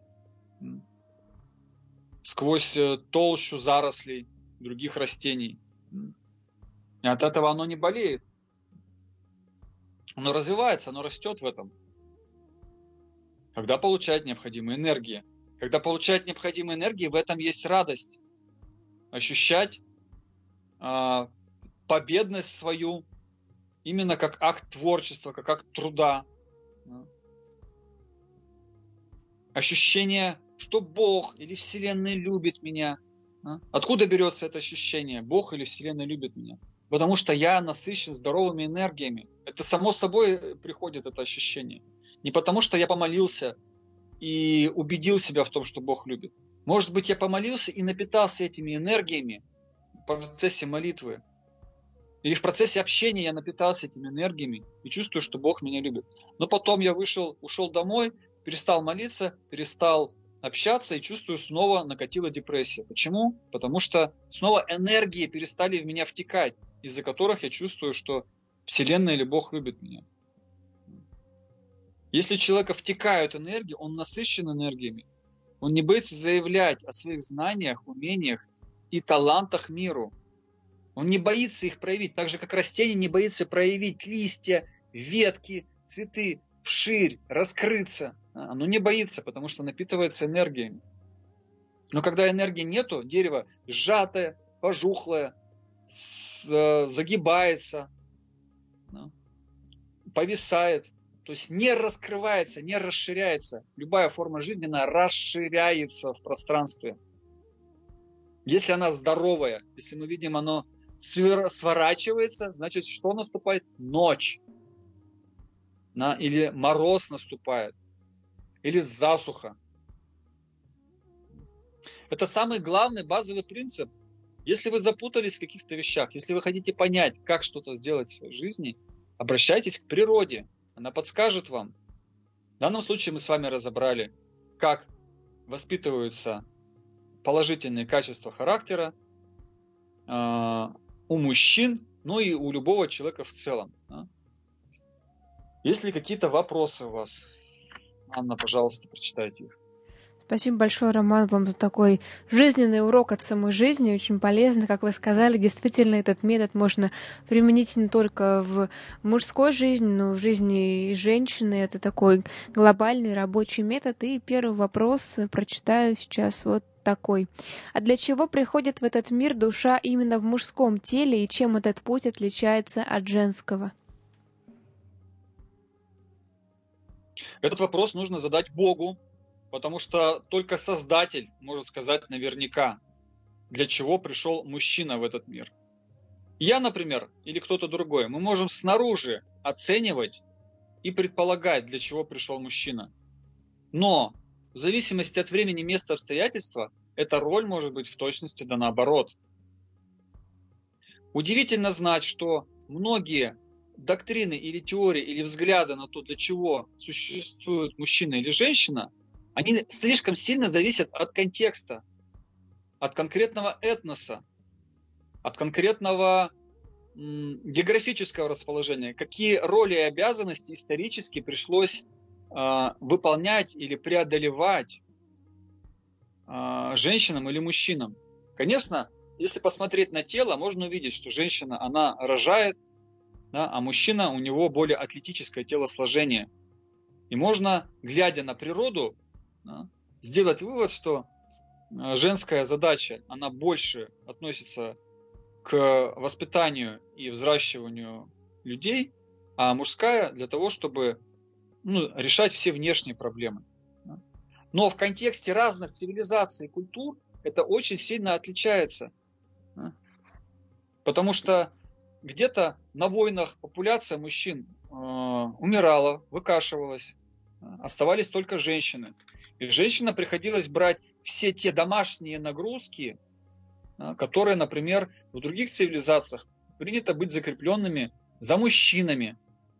сквозь толщу зарослей других растений. И от этого оно не болеет. Оно развивается, оно растет в этом. Когда получает необходимые энергии. Когда получает необходимые энергии, в этом есть радость. Ощущать э, победность свою именно как акт творчества, как акт труда. Ощущение, что Бог или Вселенная любит меня. Откуда берется это ощущение? Бог или Вселенная любит меня? Потому что я насыщен здоровыми энергиями. Это само собой приходит, это ощущение. Не потому, что я помолился и убедил себя в том, что Бог любит. Может быть, я помолился и напитался этими энергиями в процессе молитвы. Или в процессе общения я напитался этими энергиями и чувствую, что Бог меня любит. Но потом я вышел, ушел домой, перестал молиться, перестал общаться и чувствую, снова накатила депрессия. Почему? Потому что снова энергии перестали в меня втекать, из-за которых я чувствую, что Вселенная или Бог любит меня. Если у человека втекают энергии, он насыщен энергиями. Он не боится заявлять о своих знаниях, умениях и талантах миру. Он не боится их проявить, так же как растение не боится проявить листья, ветки, цветы вширь, раскрыться. Оно не боится, потому что напитывается энергиями. Но когда энергии нету, дерево сжатое, пожухлое, загибается, повисает. То есть не раскрывается, не расширяется. Любая форма жизни, она расширяется в пространстве. Если она здоровая, если мы видим, оно сворачивается, значит, что наступает? Ночь. Да? Или мороз наступает. Или засуха. Это самый главный базовый принцип. Если вы запутались в каких-то вещах, если вы хотите понять, как что-то сделать в своей жизни, обращайтесь к природе. Она подскажет вам. В данном случае мы с вами разобрали, как воспитываются положительные качества характера э, у мужчин, ну и у любого человека в целом. Да? Есть ли какие-то вопросы у вас? Анна, пожалуйста, прочитайте их. Спасибо большое, Роман, вам за такой жизненный урок от самой жизни. Очень полезно, как вы сказали. Действительно, этот метод можно применить не только в мужской жизни, но и в жизни и женщины. Это такой глобальный рабочий метод. И первый вопрос прочитаю сейчас вот такой. А для чего приходит в этот мир душа именно в мужском теле, и чем этот путь отличается от женского? Этот вопрос нужно задать Богу. Потому что только Создатель может сказать наверняка, для чего пришел мужчина в этот мир. Я, например, или кто-то другой, мы можем снаружи оценивать и предполагать, для чего пришел мужчина. Но в зависимости от времени, места, обстоятельства, эта роль может быть в точности да наоборот. Удивительно знать, что многие доктрины или теории, или взгляды на то, для чего существует мужчина или женщина, они слишком сильно зависят от контекста, от конкретного этноса, от конкретного м, географического расположения. Какие роли и обязанности исторически пришлось э, выполнять или преодолевать э, женщинам или мужчинам. Конечно, если посмотреть на тело, можно увидеть, что женщина, она рожает, да, а мужчина, у него более атлетическое телосложение. И можно, глядя на природу, да, сделать вывод, что женская задача, она больше относится к воспитанию и взращиванию людей, а мужская для того, чтобы ну, решать все внешние проблемы. Но в контексте разных цивилизаций и культур это очень сильно отличается. Потому что где-то на войнах популяция мужчин э, умирала, выкашивалась, оставались только женщины. И женщинам приходилось брать все те домашние нагрузки, которые, например, в других цивилизациях принято быть закрепленными за мужчинами.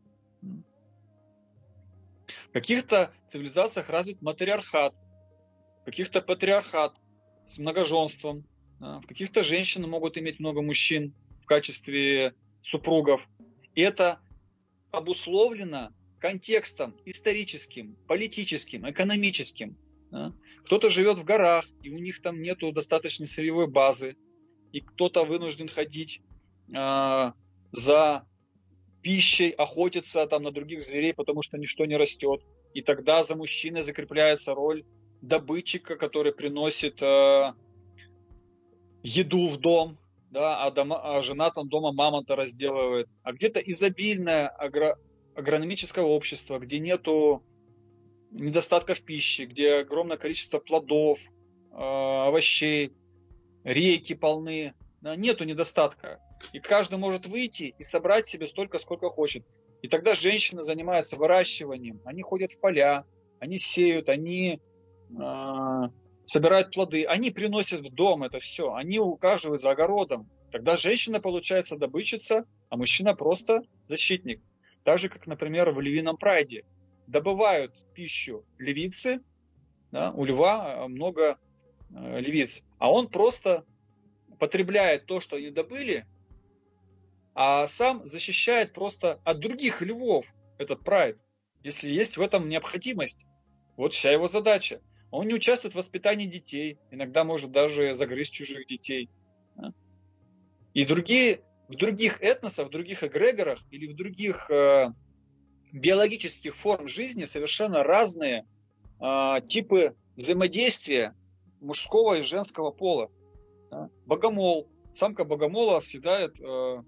В каких-то цивилизациях развит матриархат, в каких-то патриархат с многоженством, в каких-то женщины могут иметь много мужчин в качестве супругов. И это обусловлено контекстом историческим, политическим, экономическим. Да? Кто-то живет в горах, и у них там нету достаточной сырьевой базы, и кто-то вынужден ходить э, за пищей, охотиться там, на других зверей, потому что ничто не растет. И тогда за мужчиной закрепляется роль добытчика, который приносит э, еду в дом, да, а, дома, а жена там дома мамонта разделывает. А где-то изобильное агро агрономическое общество, где нету недостатка в пище, где огромное количество плодов, э, овощей, реки полны, да, нету недостатка. И каждый может выйти и собрать себе столько, сколько хочет. И тогда женщины занимаются выращиванием, они ходят в поля, они сеют, они э, собирают плоды, они приносят в дом это все, они ухаживают за огородом. Тогда женщина получается добытчица, а мужчина просто защитник. Так же, как, например, в львином прайде. Добывают пищу львицы, да, у льва много э, львиц, а он просто потребляет то, что они добыли, а сам защищает просто от других львов этот прайд, если есть в этом необходимость. Вот вся его задача. Он не участвует в воспитании детей, иногда может даже загрызть чужих детей. Да. И другие... В других этносах, в других эгрегорах или в других э, биологических форм жизни совершенно разные э, типы взаимодействия мужского и женского пола. Да? Богомол. Самка богомола съедает э, э,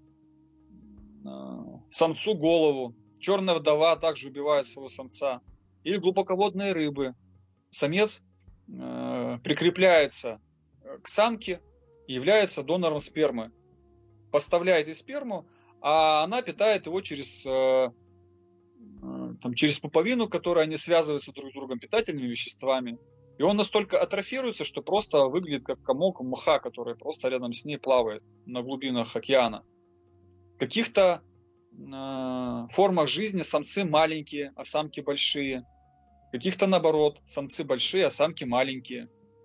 самцу голову. Черная вдова также убивает своего самца. Или глубоководные рыбы. Самец э, прикрепляется к самке и является донором спермы. поставляет ей сперму, а она питает его через, там, через пуповину, которой они связываются друг с другом питательными веществами. И он настолько атрофируется, что просто выглядит как комок мха, который просто рядом с ней плавает на глубинах океана. В каких-то э, формах жизни самцы маленькие, а самки большие. В каких-то, наоборот, самцы большие, а самки маленькие.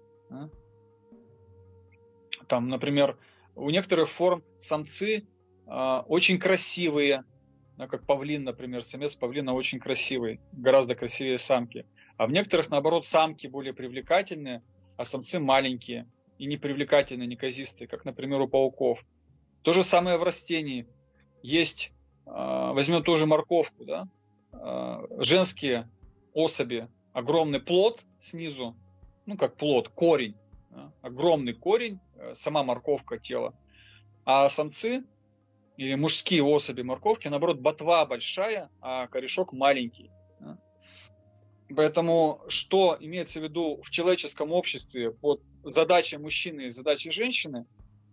Там, например, у некоторых форм самцы э, очень красивые, как павлин, например, самец павлина очень красивый, гораздо красивее самки. А в некоторых, наоборот, самки более привлекательные, а самцы маленькие и непривлекательные, неказистые, как, например, у пауков. То же самое в растении. Есть, э, возьмем тоже морковку, да, э, женские особи, огромный плод снизу, ну как плод, корень, да, огромный корень, э, сама морковка, тело. А самцы или мужские особи морковки, наоборот, ботва большая, а корешок маленький. Да. Поэтому, что имеется в виду в человеческом обществе под задачей мужчины и задачей женщины,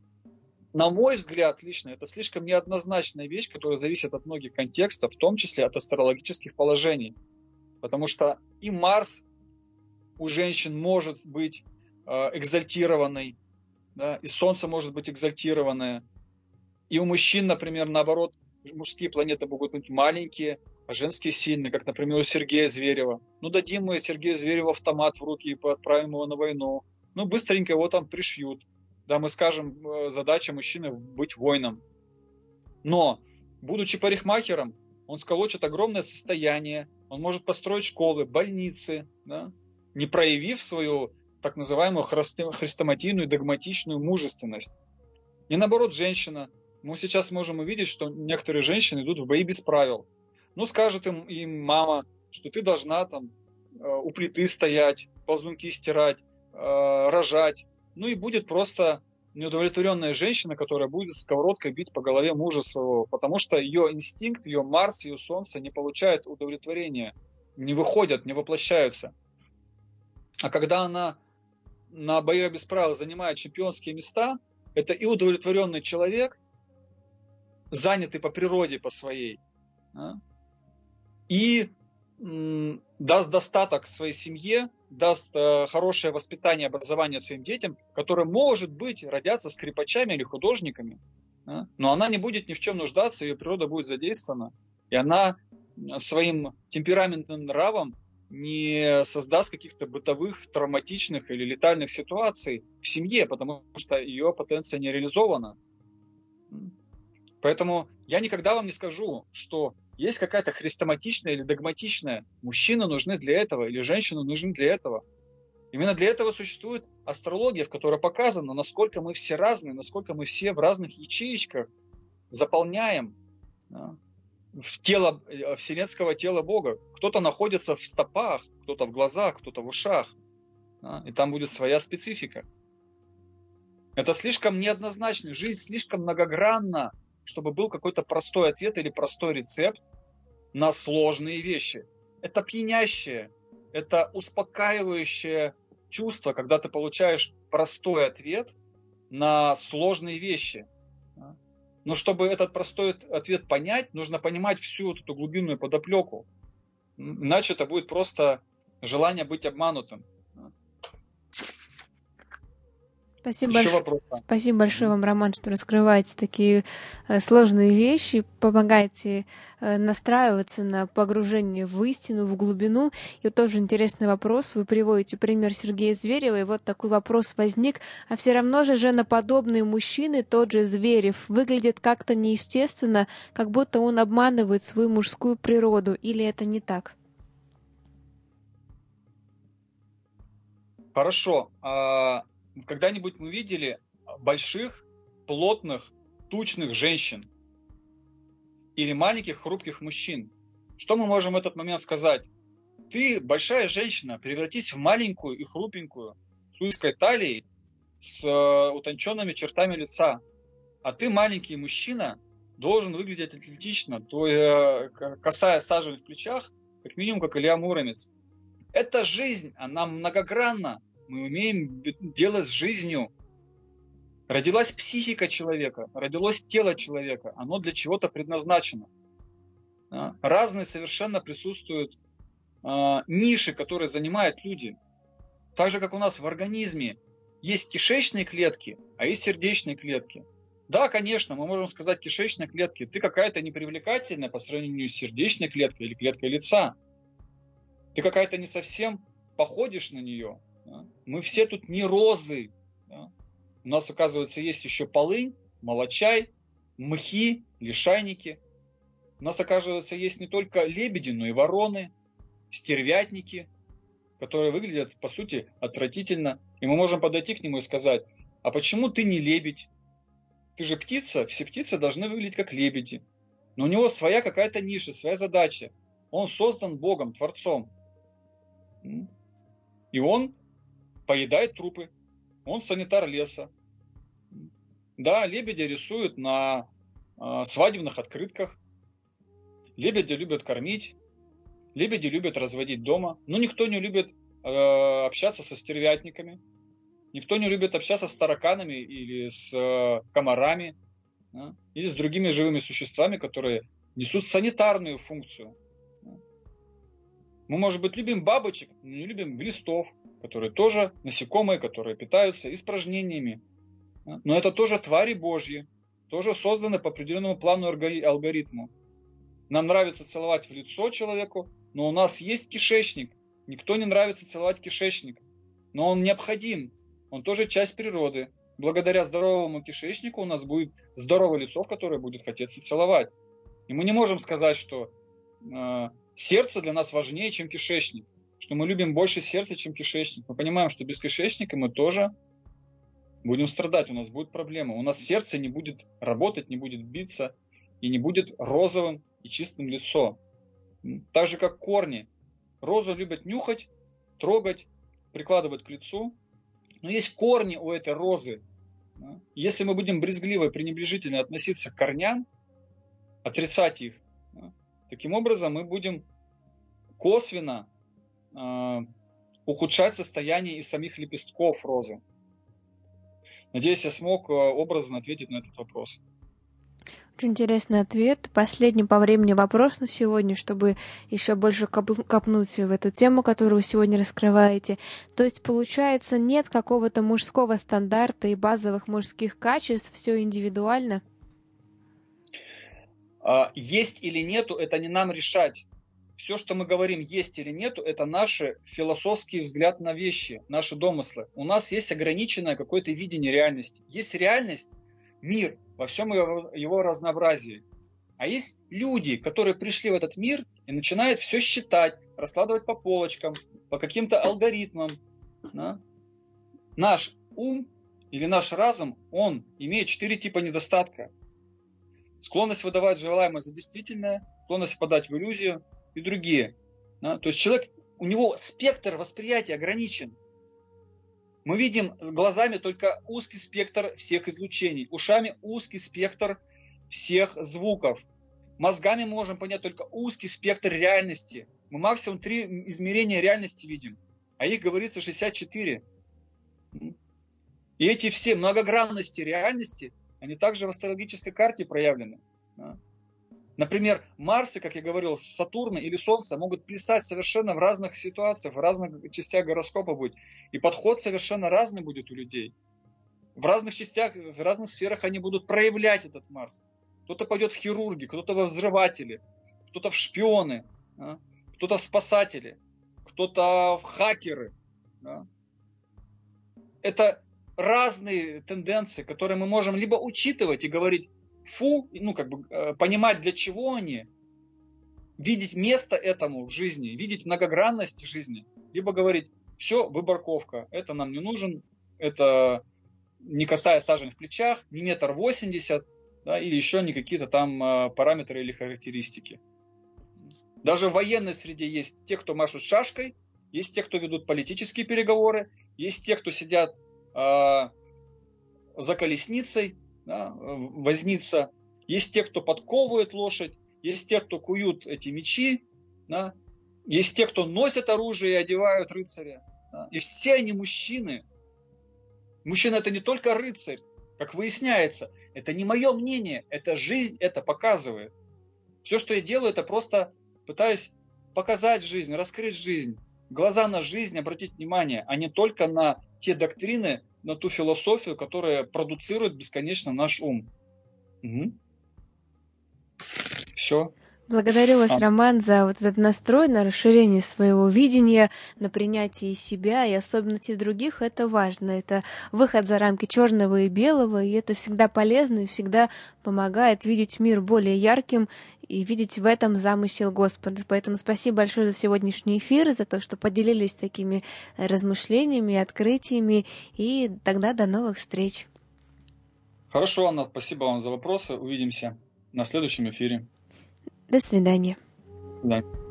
на мой взгляд, лично, это слишком неоднозначная вещь, которая зависит от многих контекстов, в том числе от астрологических положений. Потому что и Марс у женщин может быть э, экзальтированный, да, и Солнце может быть экзальтированное. И у мужчин, например, наоборот, мужские планеты могут быть маленькие, а женские сильные, как, например, у Сергея Зверева. Ну, дадим мы Сергею Звереву автомат в руки и отправим его на войну. Ну, быстренько его там пришьют. Да, мы скажем, задача мужчины быть воином. Но, будучи парикмахером, он сколочит огромное состояние, он может построить школы, больницы, да, не проявив свою так называемую хрестоматийную, догматичную мужественность. И наоборот, женщина. Мы сейчас можем увидеть, что некоторые женщины идут в бои без правил. Ну, скажет им, им мама, что ты должна там у плиты стоять, ползунки стирать, рожать. Ну и будет просто неудовлетворенная женщина, которая будет сковородкой бить по голове мужа своего, потому что ее инстинкт, ее Марс, ее Солнце не получают удовлетворения, не выходят, не воплощаются. А когда она на боях без правил занимает чемпионские места, это и удовлетворенный человек, занятый по природе, по своей, да, и м, даст достаток своей семье, даст э, хорошее воспитание, образование своим детям, которые, может быть, родятся скрипачами или художниками, да, но она не будет ни в чем нуждаться, ее природа будет задействована, и она своим темпераментным нравом не создаст каких-то бытовых, травматичных или летальных ситуаций в семье, потому что ее потенция не реализована. Поэтому я никогда вам не скажу, что есть какая-то хрестоматичная или догматичная. Мужчины нужны для этого или женщины нужны для этого. Именно для этого существует астрология, в которой показано, насколько мы все разные, насколько мы все в разных ячеечках заполняем, да, в тело, вселенского тела Бога. Кто-то находится в стопах, кто-то в глазах, кто-то в ушах. Да, и там будет своя специфика. Это слишком неоднозначно. Жизнь слишком многогранна, чтобы был какой-то простой ответ или простой рецепт на сложные вещи. Это пьянящее, это успокаивающее чувство, когда ты получаешь простой ответ на сложные вещи. Но чтобы этот простой ответ понять, нужно понимать всю эту глубинную подоплеку. Иначе это будет просто желание быть обманутым. Спасибо, больш... Спасибо большое вам, Роман, что раскрываете такие э, сложные вещи, помогаете э, настраиваться на погружение в истину, в глубину. И вот тоже интересный вопрос. Вы приводите пример Сергея Зверева, и вот такой вопрос возник. А все равно же женоподобные мужчины, тот же Зверев, выглядят как-то неестественно, как будто он обманывает свою мужскую природу. Или это не так? Хорошо. Когда-нибудь мы видели больших, плотных, тучных женщин или маленьких, хрупких мужчин? Что мы можем в этот момент сказать? Ты, большая женщина, превратись в маленькую и хрупенькую, с узкой талией, с утонченными чертами лица. А ты, маленький мужчина, должен выглядеть атлетично, то косая сажень в плечах, как минимум, как Илья Муромец. Эта жизнь, она многогранна. Мы умеем делать с жизнью. Родилась психика человека, родилось тело человека, оно для чего-то предназначено. Разные совершенно присутствуют ниши, которые занимают люди. Так же, как у нас в организме есть кишечные клетки, а есть сердечные клетки. Да, конечно, мы можем сказать кишечной клетке, ты какая-то непривлекательная по сравнению с сердечной клеткой или клеткой лица. Ты какая-то не совсем походишь на нее. Мы все тут не розы. У нас, оказывается, есть еще полынь, молочай, мхи, лишайники. У нас, оказывается, есть не только лебеди, но и вороны, стервятники, которые выглядят, по сути, отвратительно. И мы можем подойти к нему и сказать: а почему ты не лебедь? Ты же птица, все птицы должны выглядеть как лебеди. Но у него своя какая-то ниша, своя задача. Он создан Богом, Творцом. И он поедает трупы. Он санитар леса. Да, лебедя рисуют на э, свадебных открытках. Лебеди любят кормить. Лебеди любят разводить дома. Но никто не любит э, общаться со стервятниками. Никто не любит общаться с тараканами или с э, комарами. Да, или с другими живыми существами, которые несут санитарную функцию. Мы, может быть, любим бабочек, но не любим глистов, которые тоже насекомые, которые питаются испражнениями. Но это тоже твари Божьи, тоже созданы по определенному плану алгоритму. Нам нравится целовать в лицо человеку, но у нас есть кишечник. Никто не нравится целовать кишечник, но он необходим, он тоже часть природы. Благодаря здоровому кишечнику у нас будет здоровое лицо, в которое будет хотеться целовать. И мы не можем сказать, что э, сердце для нас важнее, чем кишечник, что мы любим больше сердце, чем кишечник. Мы понимаем, что без кишечника мы тоже будем страдать, у нас будет проблема. У нас сердце не будет работать, не будет биться и не будет розовым и чистым лицо. Так же, как корни. Розу любят нюхать, трогать, прикладывать к лицу. Но есть корни у этой розы. Если мы будем брезгливо и пренебрежительно относиться к корням, отрицать их, таким образом мы будем косвенно э, ухудшать состояние и самих лепестков розы. Надеюсь, я смог образно ответить на этот вопрос. Очень интересный ответ. Последний по времени вопрос на сегодня, чтобы еще больше копнуть в эту тему, которую вы сегодня раскрываете. То есть, получается, нет какого-то мужского стандарта и базовых мужских качеств, все индивидуально? Есть или нету, это не нам решать. Все, что мы говорим, есть или нету, это наш философский взгляд на вещи, наши домыслы. У нас есть ограниченное какое-то видение реальности. Есть реальность, мир во всем его, его разнообразии. А есть люди, которые пришли в этот мир и начинают все считать, раскладывать по полочкам, по каким-то алгоритмам. Да? Наш ум или наш разум, он имеет четыре типа недостатка. Склонность выдавать желаемое за действительное, склонность впадать в иллюзию и другие. Да? То есть человек, у него спектр восприятия ограничен. Мы видим глазами только узкий спектр всех излучений, ушами узкий спектр всех звуков. Мозгами мы можем понять только узкий спектр реальности. Мы максимум три измерения реальности видим, а их, говорится, шестьдесят четыре. И эти все многогранности реальности, они также в астрологической карте проявлены. Например, Марсы, как я говорил, Сатурна или Солнце могут плясать совершенно в разных ситуациях, в разных частях гороскопа быть. И подход совершенно разный будет у людей. В разных частях, в разных сферах они будут проявлять этот Марс. Кто-то пойдет в хирурги, кто-то во взрыватели, кто-то в шпионы, да? Кто-то в спасатели, кто-то в хакеры. Да? Это разные тенденции, которые мы можем либо учитывать и говорить, фу, ну как бы э, понимать, для чего они, видеть место этому в жизни, видеть многогранность жизни, либо говорить, все, выборковка, это нам не нужен, это не касаясь сажень в плечах, не метр восемьдесят, да, или еще не какие-то там э, параметры или характеристики. Даже в военной среде есть те, кто машут шашкой, есть те, кто ведут политические переговоры, есть те, кто сидят э, за колесницей, да, возница. Есть те, кто подковывает лошадь, есть те, кто куют эти мечи, да, есть те, кто носят оружие и одевают рыцаря. Да, и все они мужчины. Мужчина — это не только рыцарь, Как выясняется, это не мое мнение, это жизнь это показывает. Все, что я делаю, это просто пытаюсь показать жизнь, раскрыть жизнь, глаза на жизнь обратить внимание, а не только на те доктрины, на ту философию, которая продуцирует бесконечно наш ум. Угу. Все. Благодарю вас, А. Роман, за вот этот настрой на расширение своего видения, на принятие себя и особенностей других. Это важно. Это выход за рамки черного и белого, и это всегда полезно и всегда помогает видеть мир более ярким и видеть в этом замысел Господа. Поэтому спасибо большое за сегодняшний эфир, за то, что поделились такими размышлениями, открытиями, и тогда до новых встреч. Хорошо, Анна, спасибо вам за вопросы. Увидимся на следующем эфире. До свидания. До свидания.